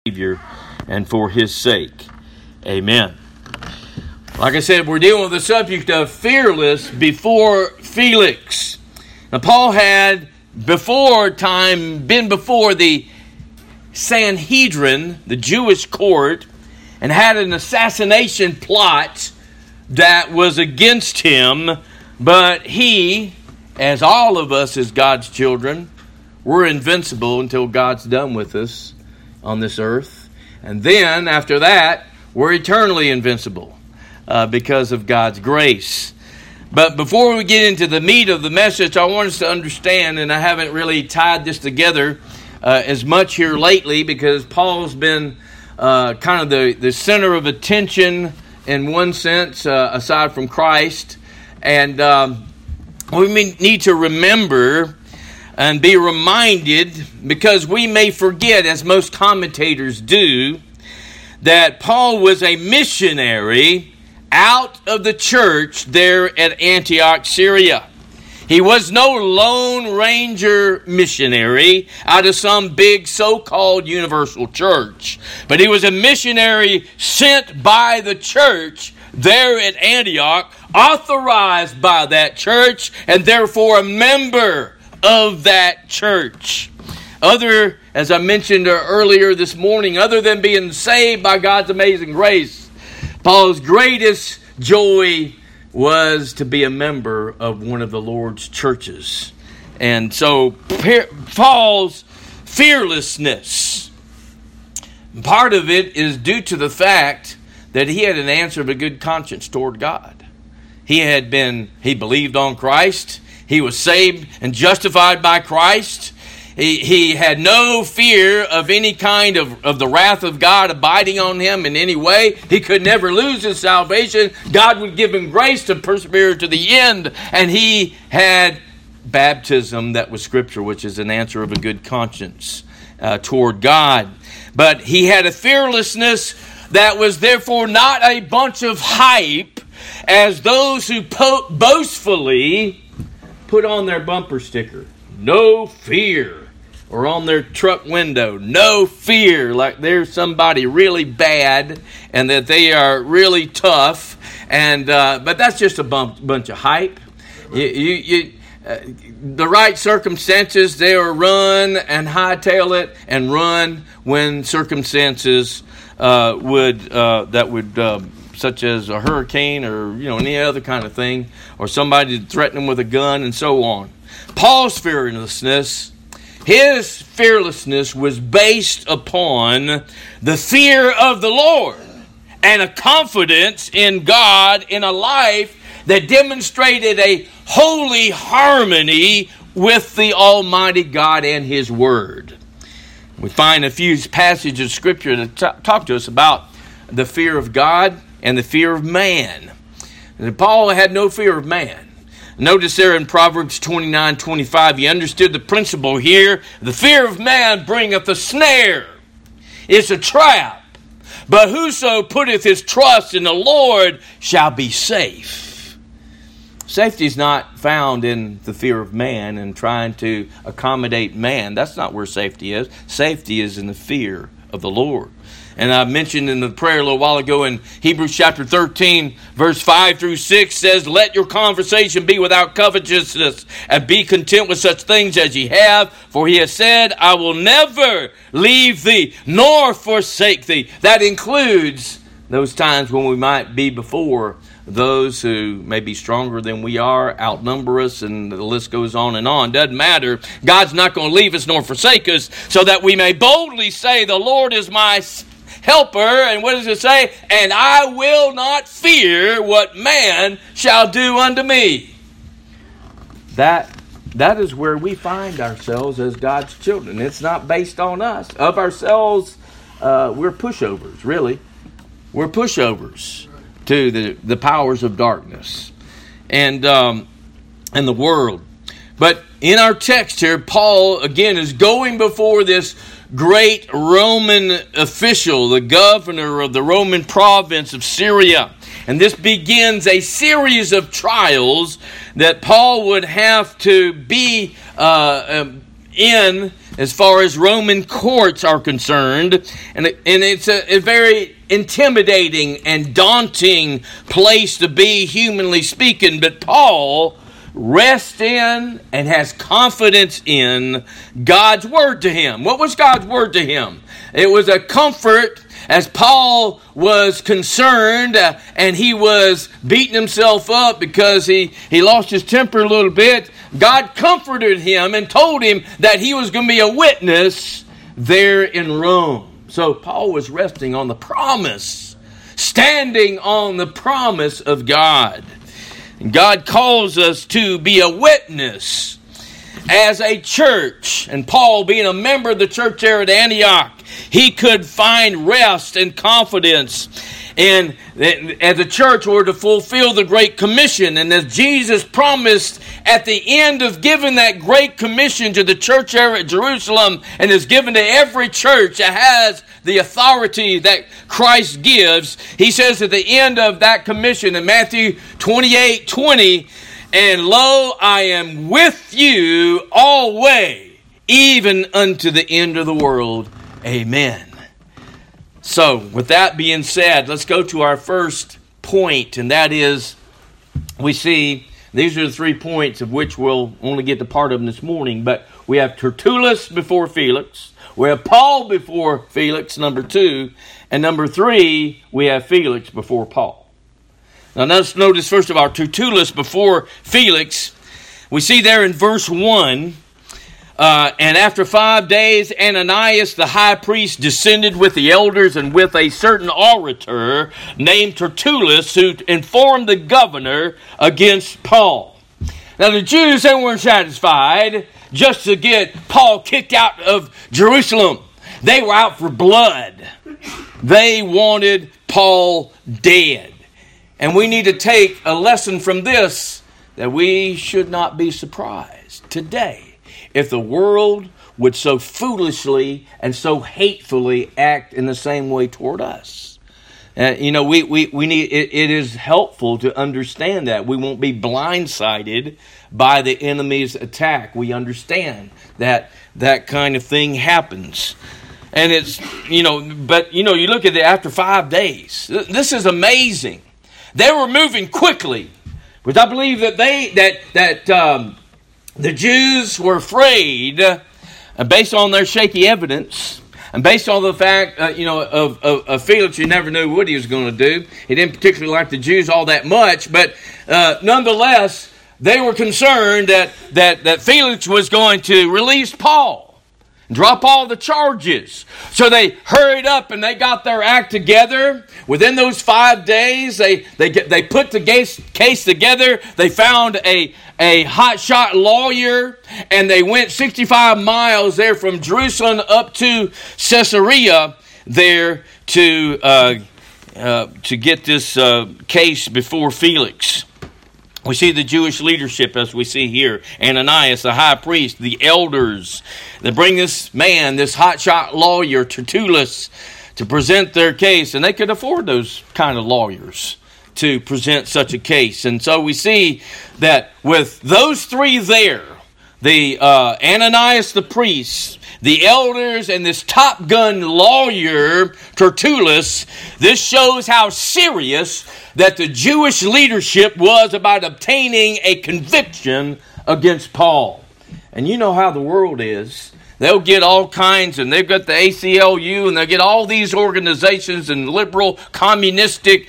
Savior and for His sake. Amen. Like I said, we're dealing with the subject of fearless before Felix. Now, Paul had been before the Sanhedrin, the Jewish court, and had an assassination plot that was against him, but he, as all of us as God's children, we're invincible until God's done with us on this earth. And then, after that, we're eternally invincible because of God's grace. But before we get into the meat of the message, I want us to understand, and I haven't really tied this together as much here lately because Paul's been kind of the center of attention in one sense, aside from Christ. And we need to remember and be reminded, because we may forget, as most commentators do, that Paul was a missionary out of the church there at Antioch, Syria. He was no Lone Ranger missionary out of some big so-called universal church, but he was a missionary sent by the church there at Antioch, authorized by that church, and therefore a member of that church. As I mentioned earlier this morning, other than being saved by God's amazing grace, Paul's greatest joy was to be a member of one of the Lord's churches. And so Paul's fearlessness, part of it is due to the fact that he had an answer of a good conscience toward God. He believed on Christ. He was saved and justified by Christ. He had no fear of any kind of the wrath of God abiding on him in any way. He could never lose his salvation. God would give him grace to persevere to the end. And he had baptism that was Scripture, which is an answer of a good conscience toward God. But he had a fearlessness that was therefore not a bunch of hype, as those who boastfully put on their bumper sticker, "No fear," or on their truck window, "No fear," like they're somebody really bad and that they are really tough. And but that's just a bunch of hype. The right circumstances, they will run and hightail it and run when circumstances such as a hurricane or any other kind of thing, or somebody threatening with a gun and so on. Paul's fearlessness, his fearlessness was based upon the fear of the Lord and a confidence in God in a life that demonstrated a holy harmony with the Almighty God and His Word. We find a few passages of Scripture that talk to us about the fear of God and the fear of man. And Paul had no fear of man. Notice there in Proverbs 29:25, he understood the principle here. The fear of man bringeth a snare. It's a trap. But whoso putteth his trust in the Lord shall be safe. Safety is not found in the fear of man and trying to accommodate man. That's not where safety is. Safety is in the fear of the Lord. And I mentioned in the prayer a little while ago in Hebrews chapter 13, verse 5 through 6 says, "Let your conversation be without covetousness, and be content with such things as ye have. For he has said, I will never leave thee, nor forsake thee." That includes those times when we might be before those who may be stronger than we are, outnumber us, and the list goes on and on. Doesn't matter. God's not going to leave us nor forsake us, so that we may boldly say, "The Lord is my helper." And what does it say? "And I will not fear what man shall do unto me." That is where we find ourselves as God's children. It's not based on us. Of ourselves, we're pushovers, really. We're pushovers to the powers of darkness and the world. But in our text here, Paul, again, is going before this great Roman official, the governor of the Roman province of Syria. And this begins a series of trials that Paul would have to be in as far as Roman courts are concerned. And it's a very intimidating and daunting place to be, humanly speaking. But Paul rests in and has confidence in God's word to him. What was God's word to him? It was a comfort. As Paul was concerned and he was beating himself up because he lost his temper a little bit, God comforted him and told him that he was going to be a witness there in Rome. So Paul was resting on the promise, standing on the promise of God. And God calls us to be a witness as a church. And Paul, being a member of the church there at Antioch, he could find rest and confidence. And as a church, we're to fulfill the Great Commission. And as Jesus promised at the end of giving that Great Commission to the church there at Jerusalem, and is given to every church that has the authority that Christ gives, he says at the end of that commission in Matthew 28:20, "And lo, I am with you always, even unto the end of the world. Amen." So, with that being said, let's go to our first point, and that is, we see, these are the 3 points of which we'll only get to part of them this morning, but we have Tertullus before Felix, we have Paul before Felix, number 2, and number 3, we have Felix before Paul. Now let's notice first of all, Tertullus before Felix. We see there in verse 1, and after 5 days, Ananias the high priest descended with the elders and with a certain orator named Tertullus, who informed the governor against Paul. Now the Jews, they weren't satisfied just to get Paul kicked out of Jerusalem. They were out for blood. They wanted Paul dead. And we need to take a lesson from this, that we should not be surprised today if the world would so foolishly and so hatefully act in the same way toward us. We need. It is helpful to understand that we won't be blindsided by the enemy's attack. We understand that that kind of thing happens, and it's you look at it after 5 days. This is amazing. They were moving quickly, but I believe that the Jews were afraid, based on their shaky evidence, and based on the fact, of Felix. You never knew what he was going to do. He didn't particularly like the Jews all that much, but nonetheless, they were concerned that Felix was going to release Paul, drop all the charges. So they hurried up and they got their act together. Within those 5 days, they put the case together. They found a hotshot lawyer, and they went 65 miles there from Jerusalem up to Caesarea there to get this case before Felix. We see the Jewish leadership, as we see here, Ananias, the high priest, the elders. They bring this man, this hotshot lawyer, Tertullus, to present their case. And they could afford those kind of lawyers to present such a case. And so we see that with those 3 there, the Ananias the priest, the elders, and this Top Gun lawyer, Tertullus, this shows how serious that the Jewish leadership was about obtaining a conviction against Paul. And you know how the world is. They'll get all kinds, and they've got the ACLU, and they'll get all these organizations and liberal, communistic,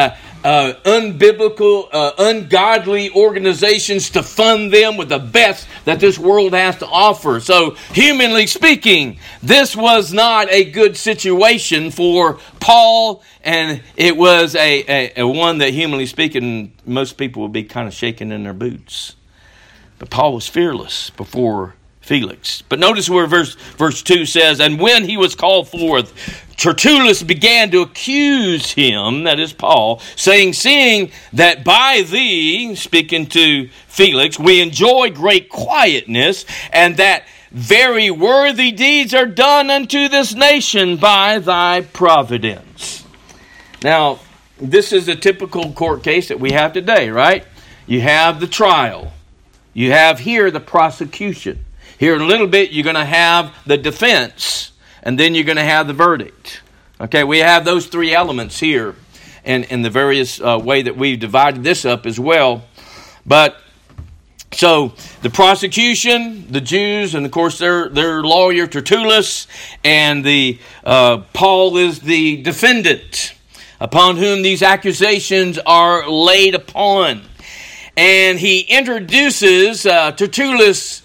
unbiblical, ungodly organizations to fund them with the best that this world has to offer. So, humanly speaking, this was not a good situation for Paul, and it was a one that, humanly speaking, most people would be kind of shaking in their boots. But Paul was fearless before Felix. But notice where verse 2 says, "And when he was called forth, Tertullus began to accuse him," that is Paul, saying, "Seeing that by thee," speaking to Felix, "we enjoy great quietness, and that very worthy deeds are done unto this nation by thy providence." Now, this is a typical court case that we have today, right? You have the trial. You have here the prosecution. Here in a little bit, you're going to have the defense, and then you're going to have the verdict. Okay, we have those three elements here in the various way that we've divided this up as well. But so the prosecution, the Jews, and of course their lawyer Tertullus, and the Paul is the defendant upon whom these accusations are laid upon. And he introduces Tertullus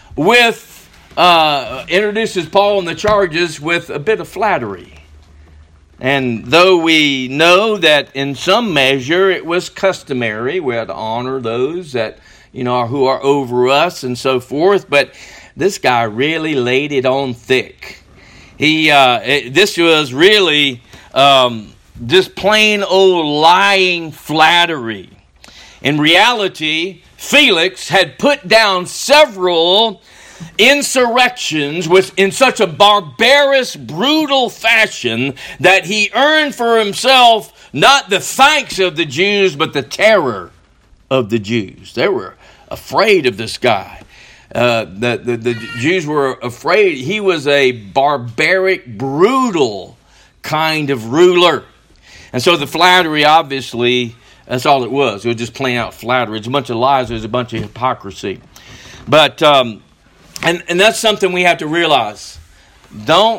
introduces Paul and the charges with a bit of flattery. And though we know that in some measure it was customary, we had to honor those that, who are over us and so forth, but this guy really laid it on thick. This was really just plain old lying flattery. In reality, Felix had put down several insurrections in such a barbarous, brutal fashion that he earned for himself not the thanks of the Jews, but the terror of the Jews. They were afraid of this guy. The Jews were afraid. He was a barbaric, brutal kind of ruler. And so the flattery, obviously, that's all it was. It was just plain out flattery. It's a bunch of lies. There's a bunch of hypocrisy. But And that's something we have to realize. Don't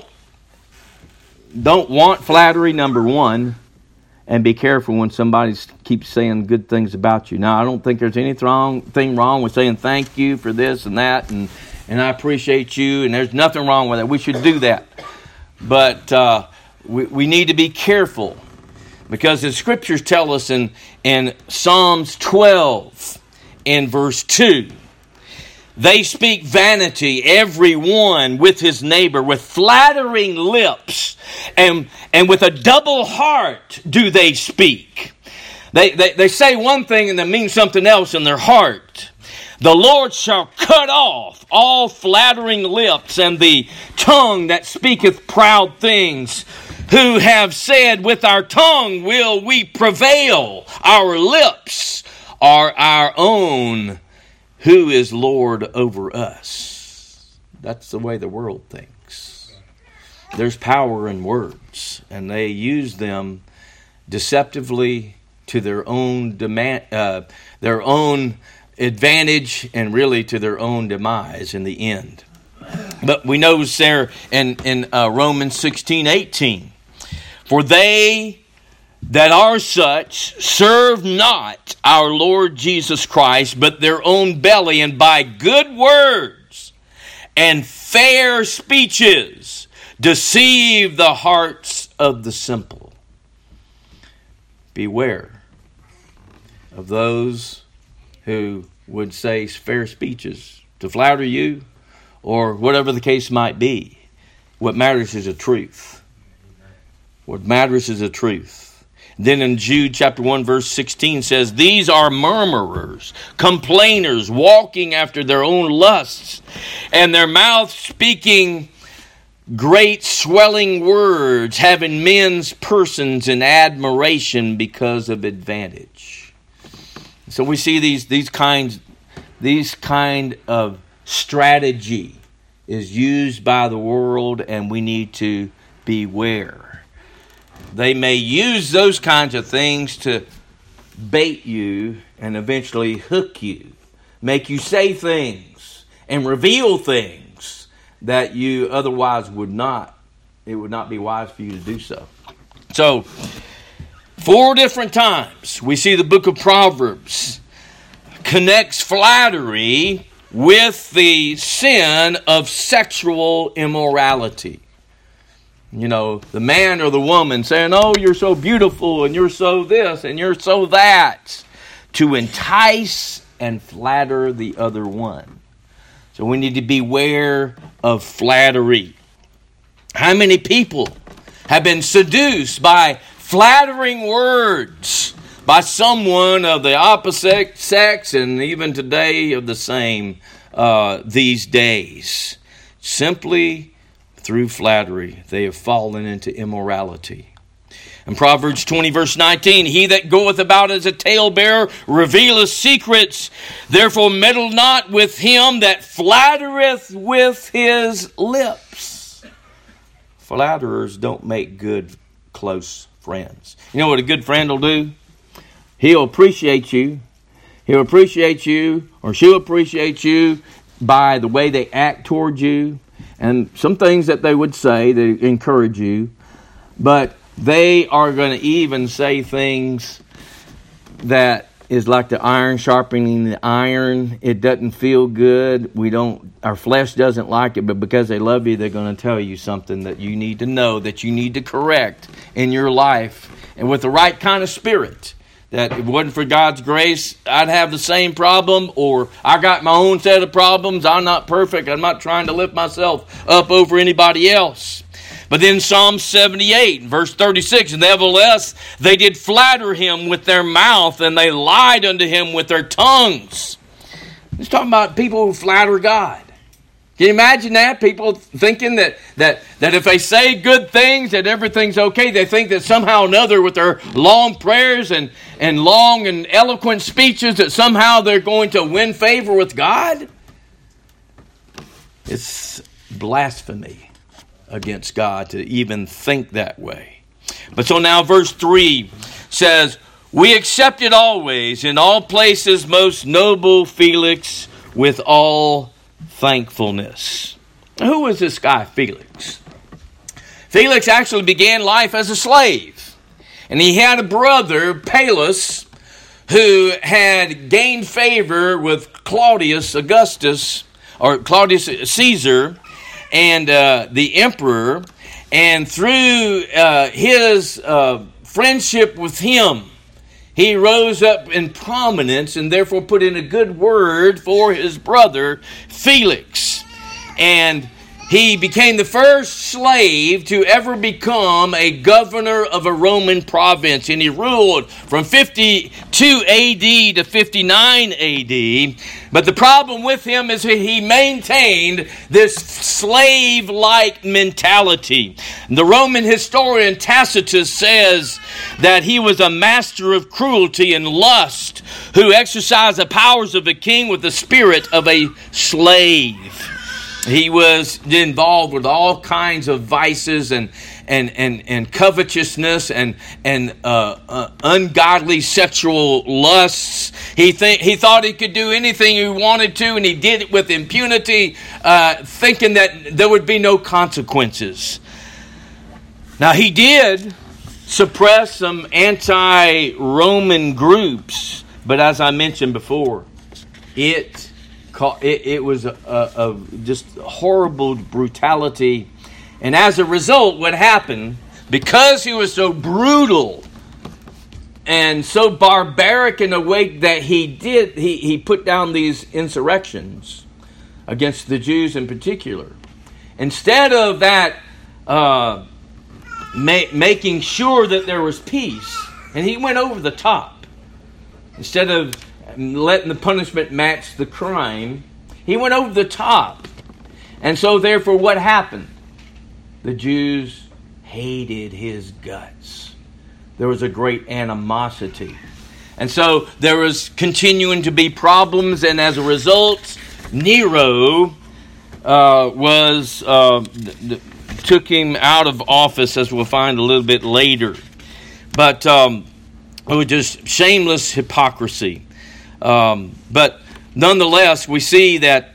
want flattery, number one, and be careful when somebody keeps saying good things about you. Now, I don't think there's anything wrong with saying thank you for this and that, and I appreciate you, and there's nothing wrong with that. We should do that. But we need to be careful, because the Scriptures tell us in Psalms 12, in verse 2, they speak vanity, every one with his neighbor, with flattering lips, and with a double heart do they speak. They say one thing and they mean something else in their heart. The Lord shall cut off all flattering lips, and the tongue that speaketh proud things, who have said, with our tongue will we prevail, our lips are our own. Who is Lord over us? That's the way the world thinks. There's power in words, and they use them deceptively to their own their own advantage, and really to their own demise in the end. But we know there in Romans 16:18, for they that are such serve not our Lord Jesus Christ, but their own belly, and by good words and fair speeches deceive the hearts of the simple. Beware of those who would say fair speeches to flatter you, or whatever the case might be. What matters is the truth. What matters is the truth. Then in Jude chapter 1 verse 16 says, these are murmurers, complainers, walking after their own lusts, and their mouth speaking great swelling words, having men's persons in admiration because of advantage. So we see these kind of strategy is used by the world, and we need to beware. They may use those kinds of things to bait you and eventually hook you, make you say things and reveal things that you otherwise would not. It would not be wise for you to do so. So, 4 different times we see the book of Proverbs connects flattery with the sin of sexual immorality. The man or the woman saying, oh, you're so beautiful, and you're so this, and you're so that, to entice and flatter the other one. So we need to beware of flattery. How many people have been seduced by flattering words by someone of the opposite sex, and even today of the same these days? Simply through flattery, they have fallen into immorality. In Proverbs 20 verse 19, he that goeth about as a talebearer revealeth secrets. Therefore meddle not with him that flattereth with his lips. Flatterers don't make good close friends. You know what a good friend will do? He'll appreciate you. He'll appreciate you, or she'll appreciate you by the way they act toward you and some things that they would say to encourage you. But they are going to even say things that is like the iron sharpening the iron. It doesn't feel good. Our flesh doesn't like it, but because they love you, they're going to tell you something that you need to know, that you need to correct in your life, and with the right kind of spirit. That if it wasn't for God's grace, I'd have the same problem, or I got my own set of problems. I'm not perfect. I'm not trying to lift myself up over anybody else. But then Psalm 78, verse 36, nevertheless, they did flatter him with their mouth, and they lied unto him with their tongues. He's talking about people who flatter God. Can you imagine that? People thinking that if they say good things, that everything's okay. They think that somehow or another with their long prayers and long and eloquent speeches that somehow they're going to win favor with God. It's blasphemy against God to even think that way. But so now verse 3 says, we accept it always, in all places, most noble Felix, with all thankfulness. Now, who was this guy, Felix? Felix actually began life as a slave. And he had a brother, Pallas, who had gained favor with Claudius Caesar, and the emperor, and through his friendship with him, he rose up in prominence and therefore put in a good word for his brother Felix. And he became the first slave to ever become a governor of a Roman province. And he ruled from 52 AD to 59 AD. But the problem with him is he maintained this slave-like mentality. The Roman historian Tacitus says that he was a master of cruelty and lust who exercised the powers of a king with the spirit of a slave. He was involved with all kinds of vices and covetousness and ungodly sexual lusts. He thought he could do anything he wanted to, and he did it with impunity, thinking that there would be no consequences. Now, he did suppress some anti-Roman groups, but as I mentioned before, it was a just horrible brutality. And as a result, what happened, because he was so brutal and so barbaric in a way that he put down these insurrections against the Jews in particular. Instead of that making sure that there was peace, and he went over the top. Instead of letting the punishment match the crime, he went over the top. And so therefore what happened? The Jews hated his guts. There was a great animosity. And so there was continuing to be problems, and as a result, Nero took him out of office, as we'll find a little bit later. But it was just shameless hypocrisy. But nonetheless, we see that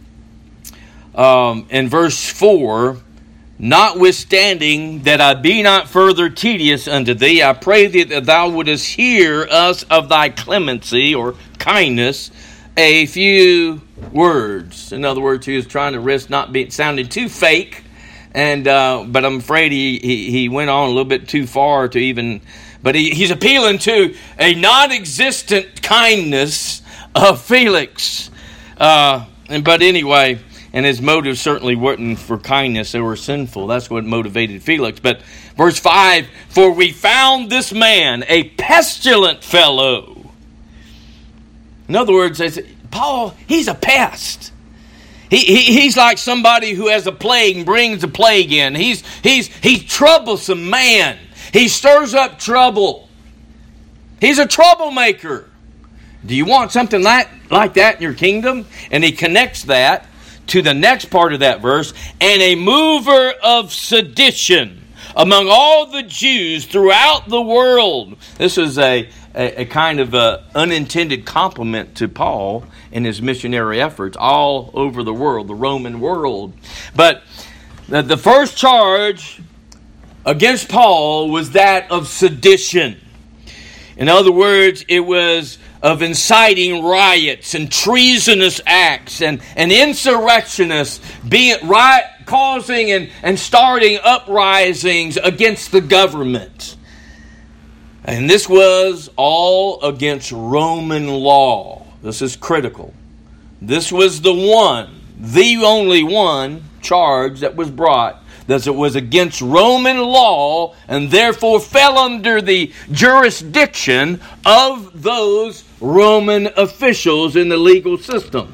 in verse 4, notwithstanding that I be not further tedious unto thee, I pray thee that thou wouldest hear us of thy clemency or kindness a few words. In other words, he was trying to risk not sounding too fake, but I'm afraid he went on a little bit too far to even. But he's appealing to a non-existent kindness of Felix. But anyway, and his motives certainly weren't for kindness. They were sinful. That's what motivated Felix. But verse 5, for we found this man a pestilent fellow. In other words, they said, Paul, he's a pest. He's like somebody who has a plague and brings a plague in. He's troublesome man. He stirs up trouble. He's a troublemaker. Do you want something like that in your kingdom? And he connects that to the next part of that verse. And a mover of sedition among all the Jews throughout the world. This is a kind of unintended compliment to Paul in his missionary efforts all over the world, the Roman world. But the first charge against Paul was that of sedition. In other words, it was of inciting riots and treasonous acts and insurrectionists causing and starting uprisings against the government. And this was all against Roman law. This is critical. This was the only one charge that was brought, that it was against Roman law and therefore fell under the jurisdiction of those Roman officials in the legal system.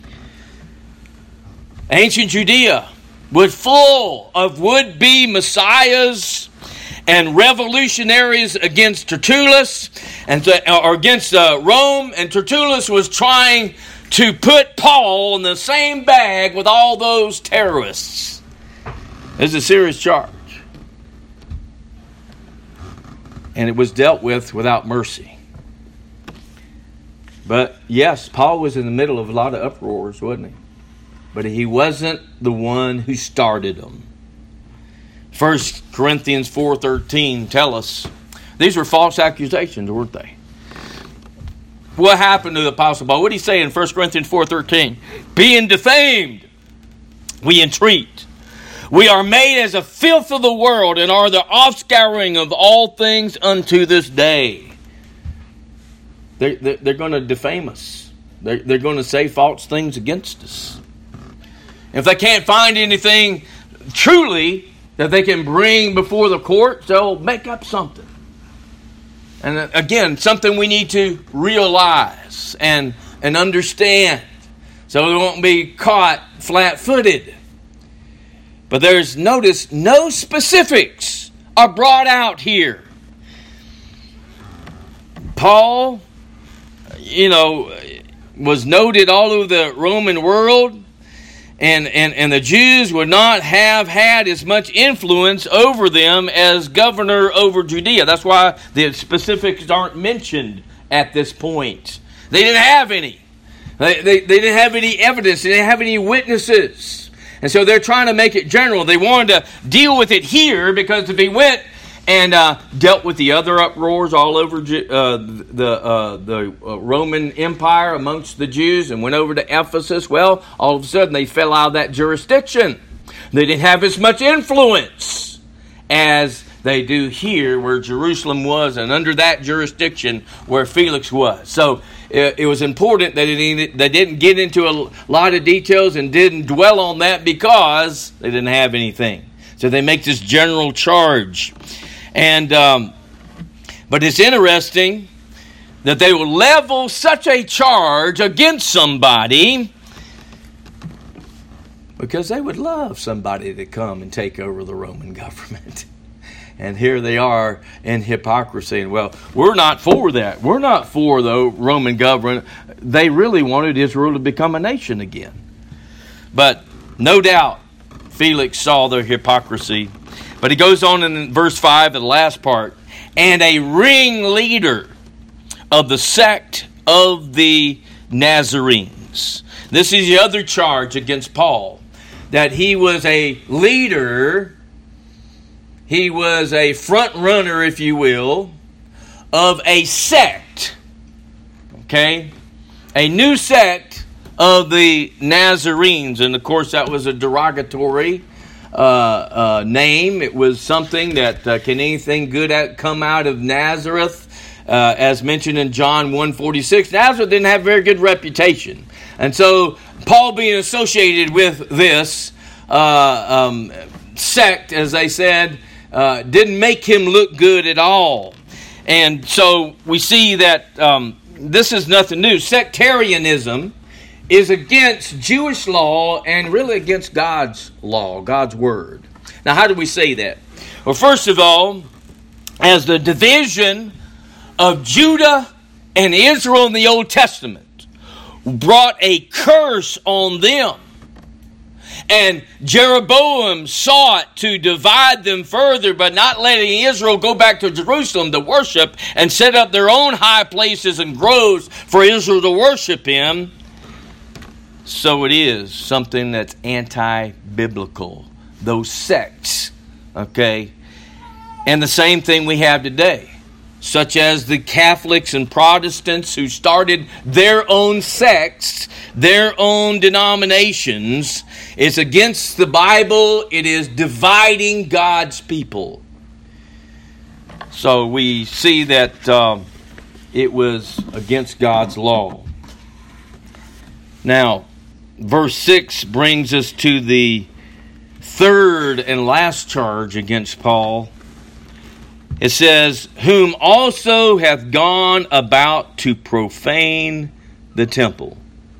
Ancient Judea was full of would-be messiahs and revolutionaries against Tertullus or against Rome, and Tertullus was trying to put Paul in the same bag with all those terrorists. It's a serious charge. And it was dealt with without mercy. But yes, Paul was in the middle of a lot of uproars, wasn't he? But he wasn't the one who started them. 1 Corinthians 4:13 tell us these were false accusations, weren't they? What happened to the Apostle Paul? What did he say in 1 Corinthians 4:13? Being defamed, we entreat. We are made as a filth of the world and are the offscouring of all things unto this day. They're going to defame us. They're going to say false things against us. If they can't find anything truly that they can bring before the court, they'll make up something. And again, something we need to realize and understand so we won't be caught flat-footed. But notice, no specifics are brought out here. Paul, was noted all over the Roman world. And the Jews would not have had as much influence over them as governor over Judea. That's why the specifics aren't mentioned at this point. They didn't have any. They didn't have any evidence. They didn't have any witnesses. And so they're trying to make it general. They wanted to deal with it here because if he went and dealt with the other uproars all over the Roman Empire amongst the Jews and went over to Ephesus, well, all of a sudden they fell out of that jurisdiction. They didn't have as much influence as they do here where Jerusalem was and under that jurisdiction where Felix was. So it was important that they didn't get into a lot of details and didn't dwell on that because they didn't have anything. So they make this general charge. And but it's interesting that they will level such a charge against somebody because they would love somebody to come and take over the Roman government. And here they are in hypocrisy. And well, we're not for that. We're not for the Roman government. They really wanted Israel to become a nation again. But no doubt Felix saw their hypocrisy. But he goes on in verse 5, the last part, and a ringleader of the sect of the Nazarenes. This is the other charge against Paul, that he was a leader, he was a front runner, if you will, of a sect, okay? A new sect of the Nazarenes. And of course that was a derogatory name. It was something that can anything good come out of Nazareth? As mentioned in John 1:46, Nazareth didn't have a very good reputation. And so Paul being associated with this sect, as they said, didn't make him look good at all. And so we see that this is nothing new. Sectarianism is against Jewish law and really against God's law, God's word. Now, how do we say that? Well, first of all, as the division of Judah and Israel in the Old Testament brought a curse on them, and Jeroboam sought to divide them further, but not letting Israel go back to Jerusalem to worship and set up their own high places and groves for Israel to worship Him. So it is something that's anti-biblical. Those sects, okay? And the same thing we have today, such as the Catholics and Protestants who started their own sects, their own denominations. It's against the Bible. It is dividing God's people. So we see that it was against God's law. Now, verse 6 brings us to the third and last charge against Paul. It says, whom also hath gone about to profane the temple.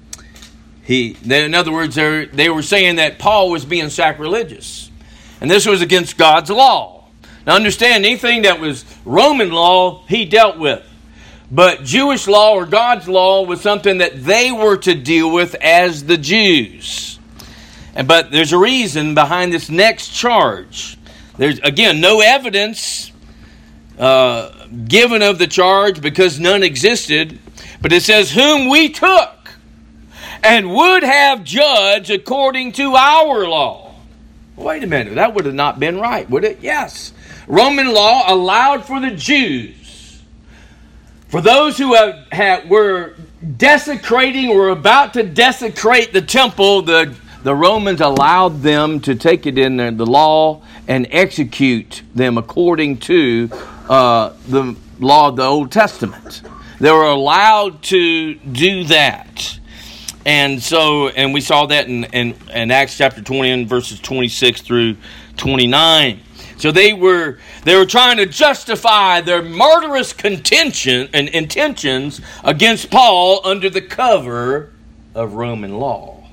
In other words, they were saying that Paul was being sacrilegious. And this was against God's law. Now understand, anything that was Roman law, he dealt with. But Jewish law or God's law was something that they were to deal with as the Jews. But there's a reason behind this next charge. There's, again, no evidence given of the charge because none existed. But it says, whom we took and would have judged according to our law. Wait a minute, that would have not been right, would it? Yes. Roman law allowed for the Jews, for those who were desecrating or about to desecrate the temple, the Romans allowed them to take it in the law and execute them according to the law of the Old Testament. They were allowed to do that. And we saw that in Acts chapter 20 and verses 26 through 29. So they were trying to justify their murderous contention and intentions against Paul under the cover of Roman law.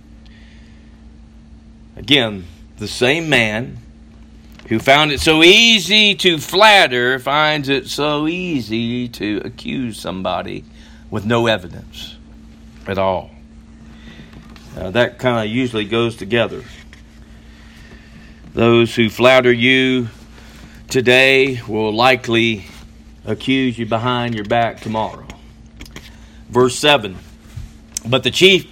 Again, the same man who found it so easy to flatter finds it so easy to accuse somebody with no evidence at all. That kind of usually goes together. Those who flatter you today will likely accuse you behind your back tomorrow. Verse 7. But the chief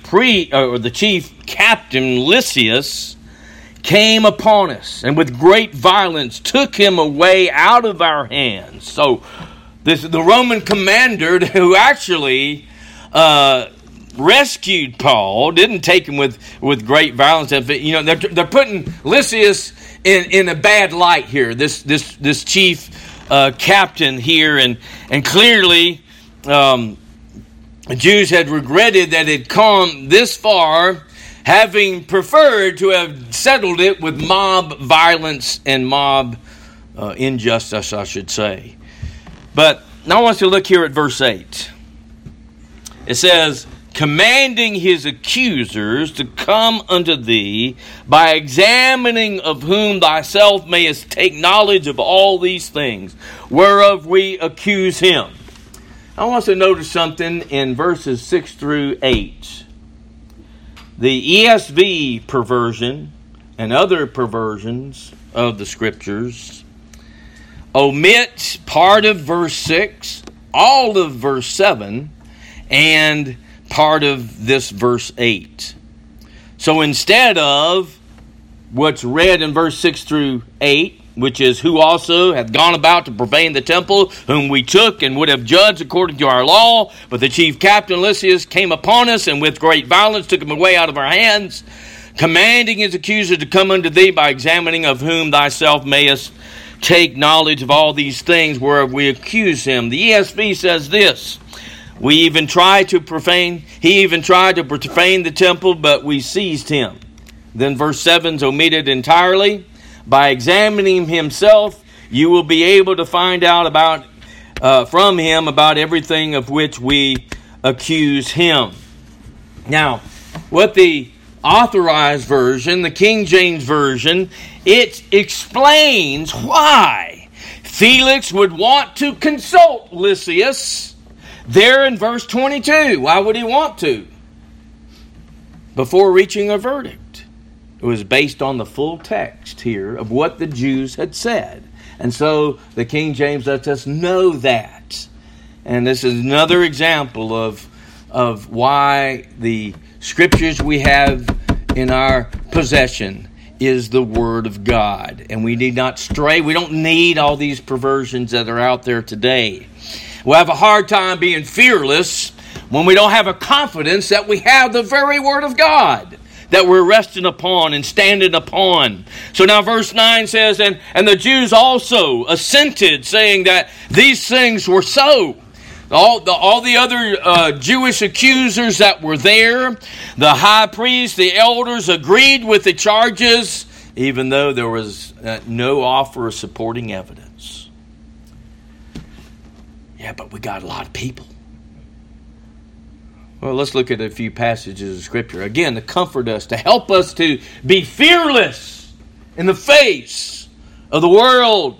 captain Lysias came upon us, and with great violence took him away out of our hands. So the Roman commander who actually rescued Paul didn't take him with great violence. You know, they're putting Lysias in a bad light here. This chief captain here, and clearly the Jews had regretted that it had come this far, having preferred to have settled it with mob violence and mob injustice, I should say. But now I want you to look here at verse 8. It says, commanding his accusers to come unto thee by examining of whom thyself mayest take knowledge of all these things, whereof we accuse him. I want us to notice something in verses 6 through 8. The ESV perversion and other perversions of the Scriptures omit part of verse 6, all of verse 7, and part of this verse 8. So instead of what's read in verse 6 through 8, which is who also hath gone about to profane the temple, whom we took and would have judged according to our law, but the chief captain Lysias came upon us, and with great violence took him away out of our hands, commanding his accuser to come unto thee by examining of whom thyself mayest take knowledge of all these things, whereof we accuse him. The ESV says this: he even tried to profane the temple, but we seized him. Then verse 7 is omitted entirely. By examining himself, you will be able to find out from him about everything of which we accuse him. Now, what the Authorized Version, the King James Version, it explains why Felix would want to consult Lysias there in verse 22. Why would he want to? Before reaching a verdict. It was based on the full text here of what the Jews had said. And so the King James lets us know that. And this is another example of why the Scriptures we have in our possession is the Word of God. And we need not stray. We don't need all these perversions that are out there today. We'll have a hard time being fearless when we don't have a confidence that we have the very Word of God that we're resting upon and standing upon. So now verse 9 says, And the Jews also assented, saying that these things were so. All the other Jewish accusers that were there, the high priest, the elders agreed with the charges, even though there was no offer of supporting evidence. Yeah, but we got a lot of people. Well, let's look at a few passages of Scripture. Again, to comfort us, to help us to be fearless in the face of the world.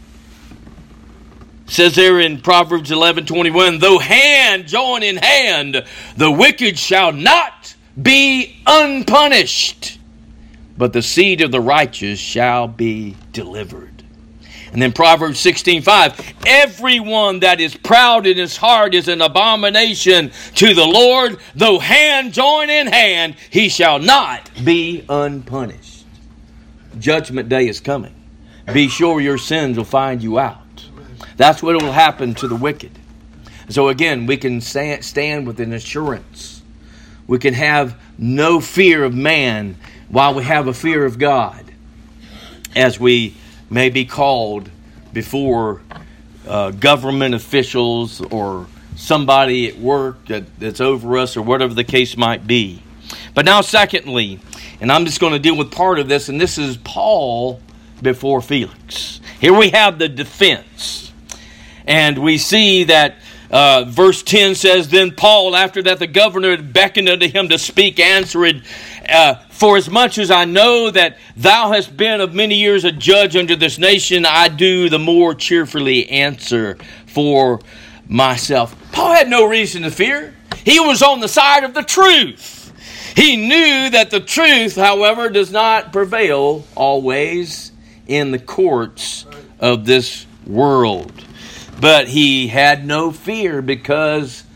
It says there in Proverbs 11:21, though hand join in hand, the wicked shall not be unpunished, but the seed of the righteous shall be delivered. And then Proverbs 16:5, everyone that is proud in his heart is an abomination to the Lord. Though hand join in hand, he shall not be unpunished. Judgment day is coming. Be sure your sins will find you out. That's what will happen to the wicked. So again, we can stand with an assurance. We can have no fear of man while we have a fear of God, as we may be called before government officials or somebody at work that's over us or whatever the case might be. But now secondly, and I'm just going to deal with part of this, and this is Paul before Felix. Here we have the defense. And we see that verse 10 says, Then Paul, after that the governor had beckoned unto him to speak, answered, For as much as I know that thou hast been of many years a judge unto this nation, I do the more cheerfully answer for myself. Paul had no reason to fear. He was on the side of the truth. He knew that the truth, however, does not prevail always in the courts of this world. But he had no fear because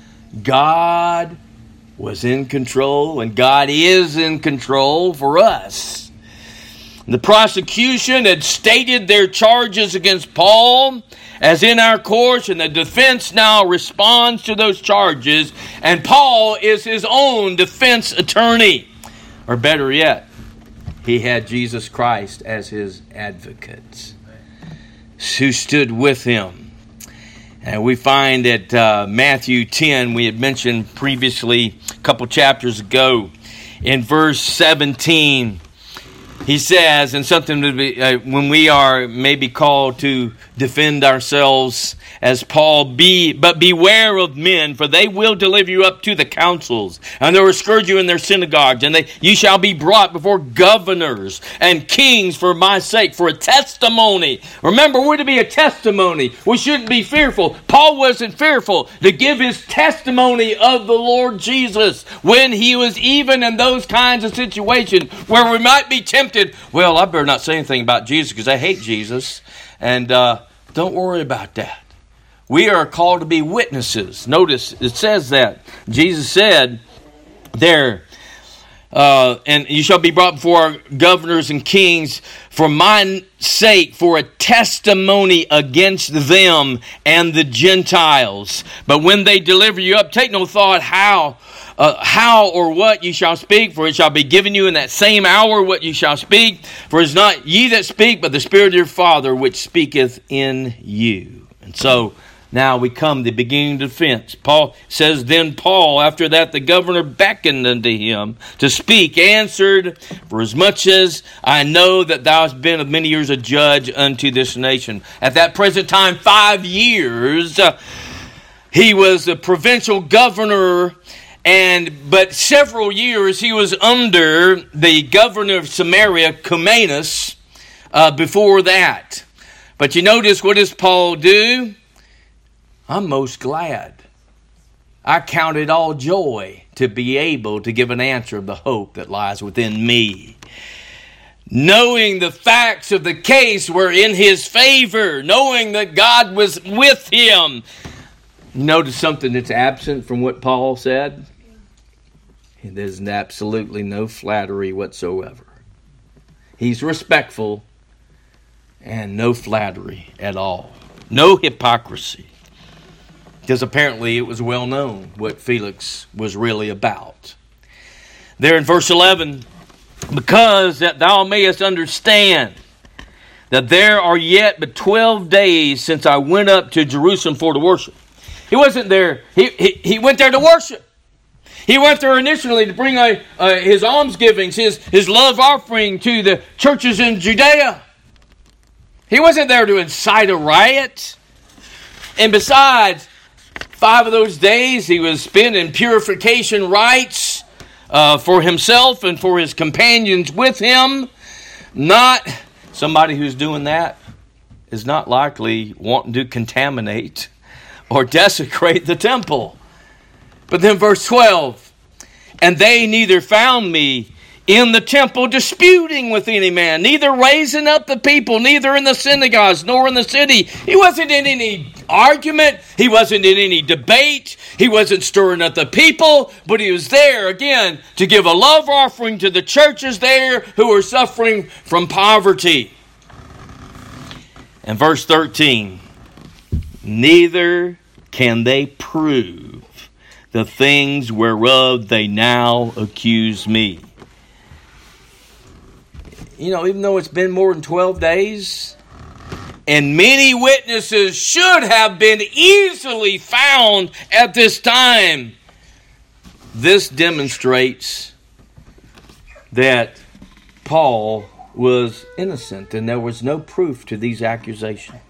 God was in control, and God is in control for us. The prosecution had stated their charges against Paul as in our courts, and the defense now responds to those charges, and Paul is his own defense attorney. Or better yet, he had Jesus Christ as his advocate who stood with him. And we find that Matthew 10, we had mentioned previously a couple chapters ago, in verse 17, he says, and something to be, when we are maybe called to defend ourselves as Paul, but beware of men, for they will deliver you up to the councils, and they will scourge you in their synagogues, and you shall be brought before governors and kings for my sake, for a testimony. Remember, we're to be a testimony. We shouldn't be fearful. Paul wasn't fearful to give his testimony of the Lord Jesus when he was even in those kinds of situations where we might be tempted. Well, I better not say anything about Jesus because I hate Jesus, and don't worry about that. We are called to be witnesses. Notice it says that. Jesus said there, and you shall be brought before governors and kings for my sake, for a testimony against them and the Gentiles. But when they deliver you up, take no thought how or what you shall speak, for it shall be given you in that same hour what you shall speak. For it is not ye that speak, but the Spirit of your Father which speaketh in you. And so now we come to the beginning defense. Paul says, Then Paul, after that the governor beckoned unto him to speak, answered, For as much as I know that thou hast been of many years a judge unto this nation. At that present time, 5 years, he was a provincial governor But several years he was under the governor of Samaria, Cumanus, before that. But you notice, what does Paul do? I'm most glad. I count it all joy to be able to give an answer of the hope that lies within me. Knowing the facts of the case were in his favor, knowing that God was with him. Notice something that's absent from what Paul said? There's absolutely no flattery whatsoever. He's respectful and no flattery at all. No hypocrisy. Because apparently it was well known what Felix was really about. There in verse 11, because that thou mayest understand that there are yet but 12 days since I went up to Jerusalem for to worship. He wasn't there. He went there to worship. He went there initially to bring his almsgivings, his love offering to the churches in Judea. He wasn't there to incite a riot. And besides, 5 of those days he was spent in purification rites for himself and for his companions with him. Not somebody who's doing that is not likely wanting to contaminate or desecrate the temple. But then verse 12, and they neither found me in the temple disputing with any man, neither raising up the people, neither in the synagogues, nor in the city. He wasn't in any argument. He wasn't in any debate. He wasn't stirring up the people, but he was there, again, to give a love offering to the churches there who were suffering from poverty. And verse 13, neither can they prove the things whereof they now accuse me. You know, even though it's been more than 12 days, and many witnesses should have been easily found at this time, this demonstrates that Paul was innocent and there was no proof to these accusations.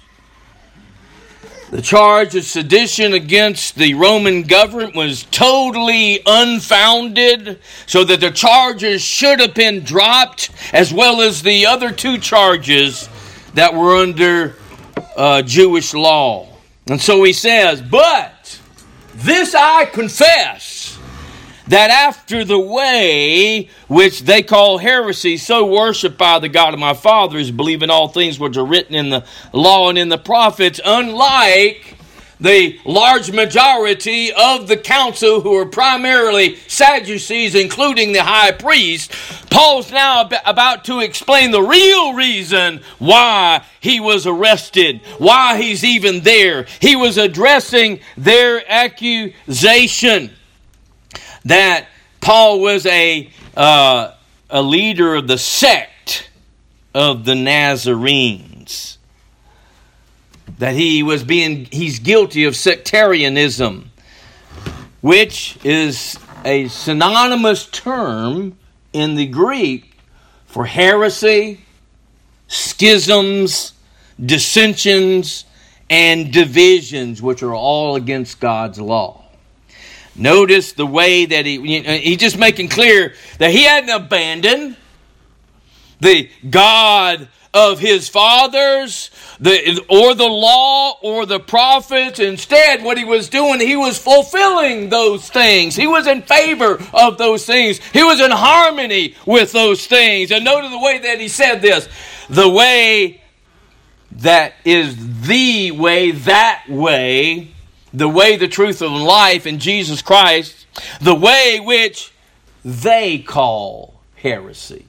The charge of sedition against the Roman government was totally unfounded, so that the charges should have been dropped, as well as the other 2 charges that were under Jewish law. And so he says, but this I confess, that after the way which they call heresy, so worshipped by the God of my fathers, believing all things which are written in the law and in the prophets, unlike the large majority of the council who are primarily Sadducees, including the high priest, Paul's now about to explain the real reason why he was arrested, why he's even there. He was addressing their accusation that Paul was a leader of the sect of the Nazarenes. That he's guilty of sectarianism, which is a synonymous term in the Greek for heresy, schisms, dissensions, and divisions, which are all against God's law. Notice the way that he's just making clear that he hadn't abandoned the God of his fathers, or the law, or the prophets. Instead, what he was doing, he was fulfilling those things. He was in favor of those things. He was in harmony with those things. And notice the way that he said this. The way that is the way, the way, the truth, and life in Jesus Christ, the way which they call heresy.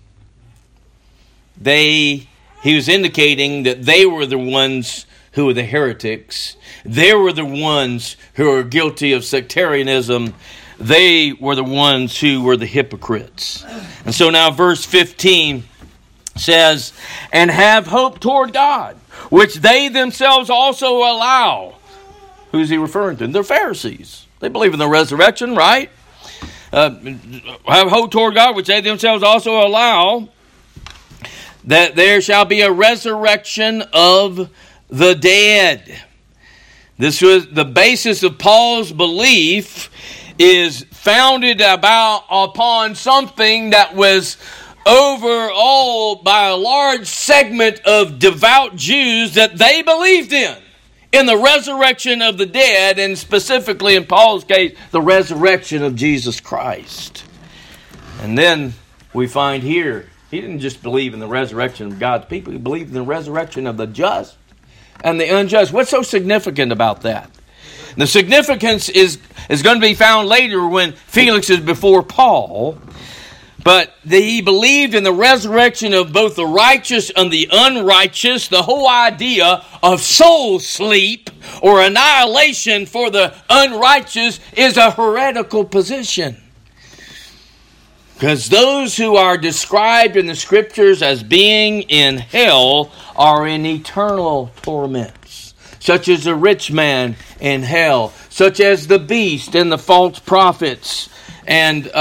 He was indicating that they were the ones who were the heretics. They were the ones who were guilty of sectarianism. They were the ones who were the hypocrites. And so now verse 15 says, and have hope toward God, which they themselves also allow. Who's he referring to? The Pharisees. They believe in the resurrection, right? Have hope toward God, which they themselves also allow, that there shall be a resurrection of the dead. This was the basis of Paul's belief is founded upon something that was overall by a large segment of devout Jews that they believed in the resurrection of the dead, and specifically in Paul's case, the resurrection of Jesus Christ. And then we find here, he didn't just believe in the resurrection of God's people, he believed in the resurrection of the just and the unjust. What's so significant about that? The significance is going to be found later when Felix is before Paul. But he believed in the resurrection of both the righteous and the unrighteous. The whole idea of soul sleep or annihilation for the unrighteous is a heretical position. Because those who are described in the Scriptures as being in hell are in eternal torments, such as the rich man in hell, such as the beast and the false prophets. And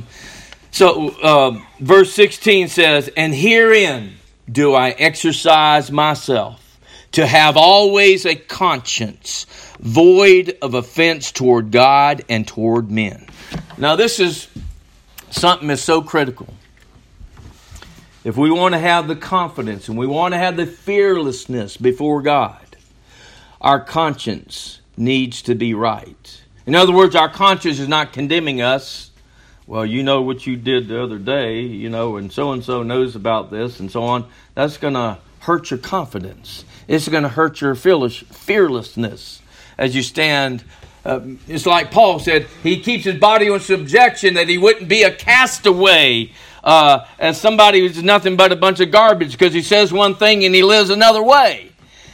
So verse 16 says, "And herein do I exercise myself, to have always a conscience void of offense toward God and toward men." Now this is something that's so critical. If we want to have the confidence and we want to have the fearlessness before God, our conscience needs to be right. In other words, our conscience is not condemning us. Well, you know what you did the other day, and so knows about this and so on. That's going to hurt your confidence. It's going to hurt your fearlessness as you stand. It's like Paul said, he keeps his body in subjection that he wouldn't be a castaway as somebody who's nothing but a bunch of garbage because he says one thing and he lives another way.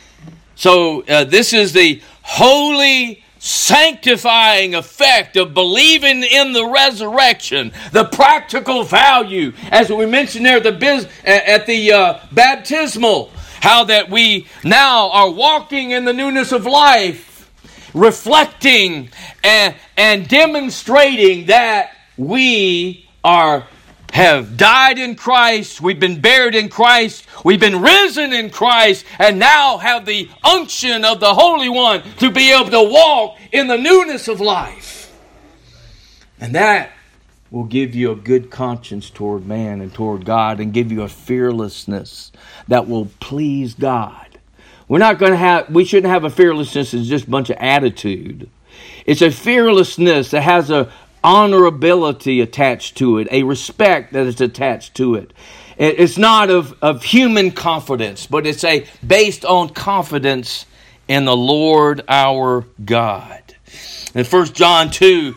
So this is the holy sanctifying effect of believing in the resurrection, the practical value, as we mentioned there at the baptismal, how that we now are walking in the newness of life, reflecting and demonstrating that we have died in Christ, we've been buried in Christ, we've been risen in Christ, and now have the unction of the Holy One to be able to walk in the newness of life. And that will give you a good conscience toward man and toward God, and give you a fearlessness that will please God. We shouldn't have a fearlessness that's just a bunch of attitude. It's a fearlessness that has a honorability attached to it, a respect that is attached to it. It's not of human confidence, but it's based on confidence in the Lord our God. In 1 John 3,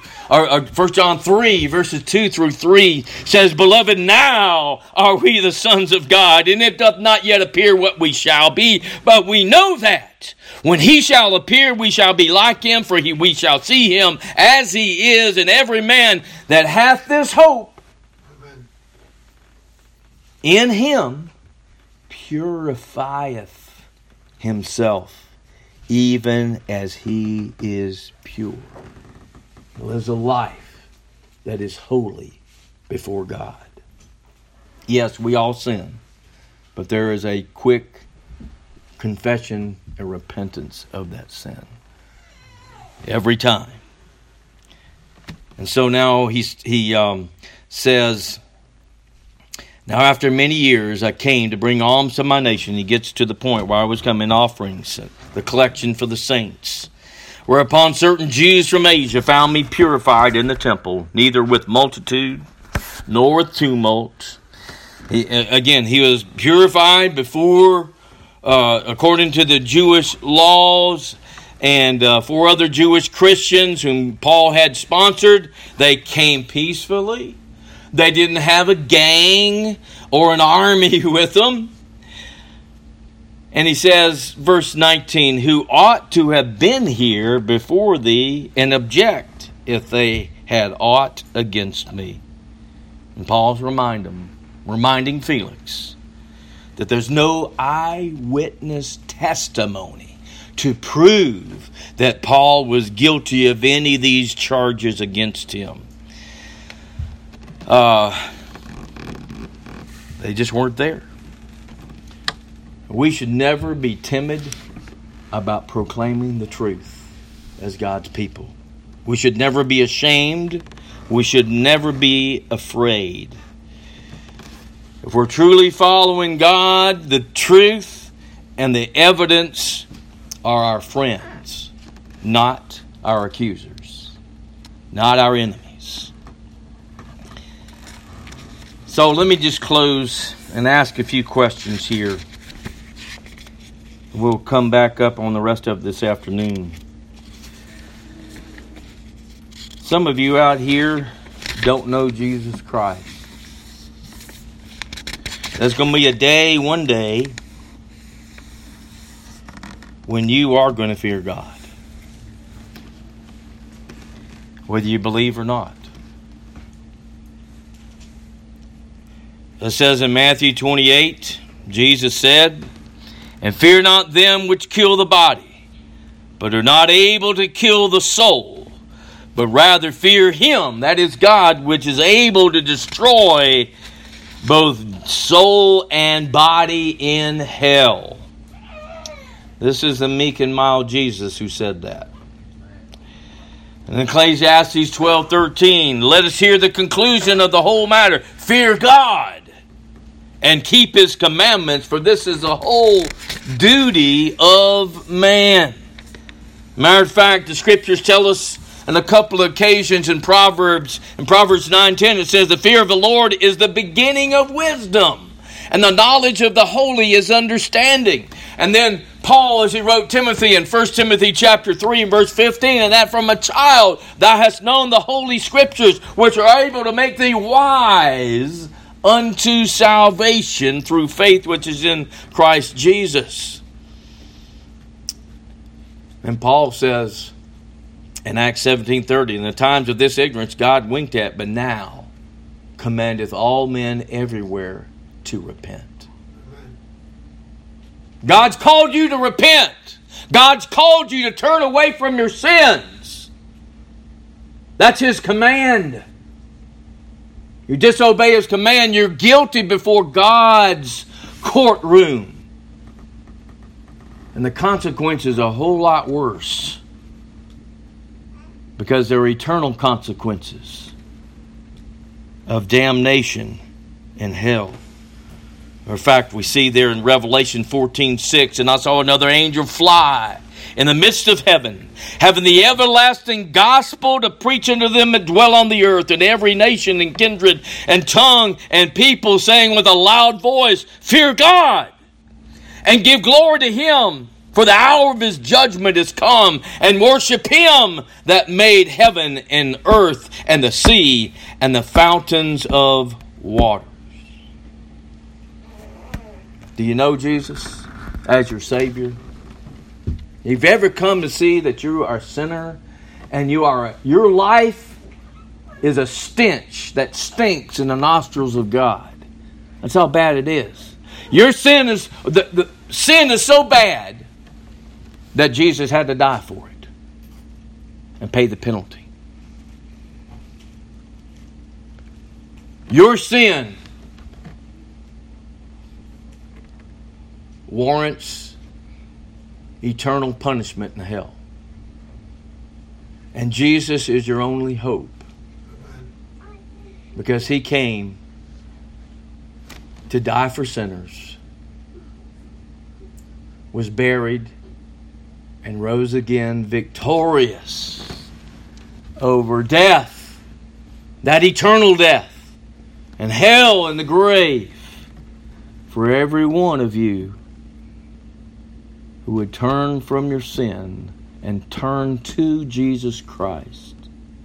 verses 2 through 3 says, "Beloved, now are we the sons of God, and it doth not yet appear what we shall be, but we know that when he shall appear, we shall be like him, for we shall see him as he is. And every man that hath this hope in him purifieth himself, even as he is pure." Lives a life that is holy before God. Yes, we all sin, but there is a quick confession and repentance of that sin every time. And so now he says, "Now after many years I came to bring alms to my nation." He gets to the point where I was coming offerings, the collection for the saints. "Whereupon certain Jews from Asia found me purified in the temple, neither with multitude nor with tumult." He was purified before, according to the Jewish laws, and 4 other Jewish Christians whom Paul had sponsored. They came peacefully. They didn't have a gang or an army with them. And he says, verse 19, "Who ought to have been here before thee and object if they had aught against me." And Paul's reminding Felix that there's no eyewitness testimony to prove that Paul was guilty of any of these charges against him. They just weren't there. We should never be timid about proclaiming the truth as God's people. We should never be ashamed. We should never be afraid. If we're truly following God, the truth and the evidence are our friends, not our accusers, not our enemies. So let me just close and ask a few questions here. We'll come back up on the rest of this afternoon. Some of you out here don't know Jesus Christ. There's going to be a day, one day, when you are going to fear God, whether you believe or not. It says in Matthew 28, Jesus said, "And fear not them which kill the body, but are not able to kill the soul, but rather fear Him," that is God, "which is able to destroy both soul and body in hell." This is the meek and mild Jesus who said that. And in Ecclesiastes 12:13, "Let us hear the conclusion of the whole matter. Fear God and keep His commandments, for this is the whole duty of man." Matter of fact, the Scriptures tell us on a couple of occasions in Proverbs 9:10, it says, "The fear of the Lord is the beginning of wisdom, and the knowledge of the holy is understanding." And then Paul, as he wrote Timothy in 1 Timothy chapter 3 and verse 15, "And that from a child thou hast known the holy Scriptures, which are able to make thee wise unto salvation through faith which is in Christ Jesus." And Paul says in Acts 17:30, "In the times of this ignorance God winked at, but now commandeth all men everywhere to repent." God's called you to repent. God's called you to turn away from your sins. That's His command. You disobey His command, you're guilty before God's courtroom. And the consequences are a whole lot worse, because they're eternal consequences of damnation in hell. In fact, we see there in Revelation 14:6, "And I saw another angel fly in the midst of heaven, having the everlasting gospel to preach unto them that dwell on the earth, and every nation and kindred and tongue and people, saying with a loud voice, Fear God, and give glory to Him, for the hour of His judgment is come, and worship Him that made heaven and earth and the sea and the fountains of water." Do you know Jesus as your Savior? If you've ever come to see that you are a sinner and your life is a stench that stinks in the nostrils of God. That's how bad it is. Your sin is the sin is so bad that Jesus had to die for it and pay the penalty. Your sin warrants eternal punishment in hell. And Jesus is your only hope, because He came to die for sinners, was buried, and rose again victorious over death, that eternal death, and hell and the grave, for every one of you who would turn from your sin and turn to Jesus Christ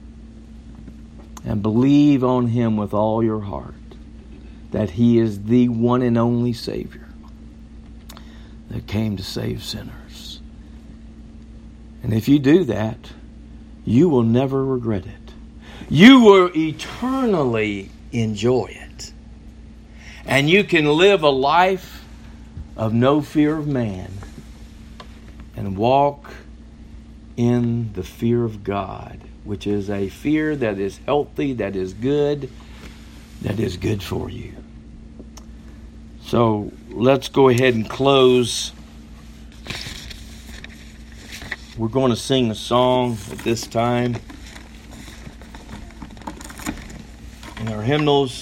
and believe on Him with all your heart, that He is the one and only Savior that came to save sinners. And if you do that, you will never regret it. You will eternally enjoy it. And you can live a life of no fear of man and walk in the fear of God, which is a fear that is healthy, that is good for you. So let's go ahead and close. We're going to sing a song at this time. And our hymnals,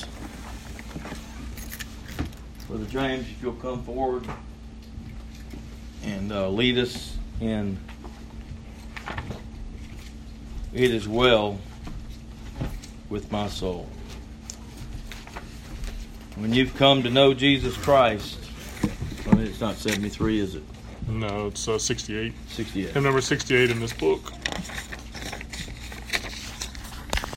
Brother James, if you'll come forward and lead us in It Is Well With My Soul. When you've come to know Jesus Christ, well, it's not 73, is it? No, it's 68. 68. Hymn number 68 in this book.